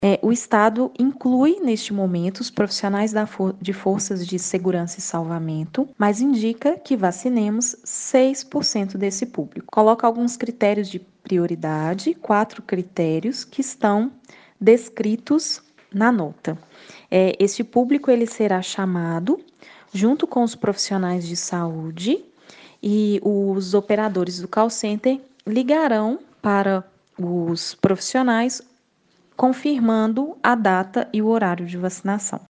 O Estado inclui, neste momento, os profissionais de forças de segurança e salvamento, mas indica que vacinemos 6% desse público. Coloca alguns critérios de prioridade, 4 critérios que estão descritos na nota. Este público ele será chamado junto com os profissionais de saúde e os operadores do call center ligarão para os profissionais confirmando a data e o horário de vacinação.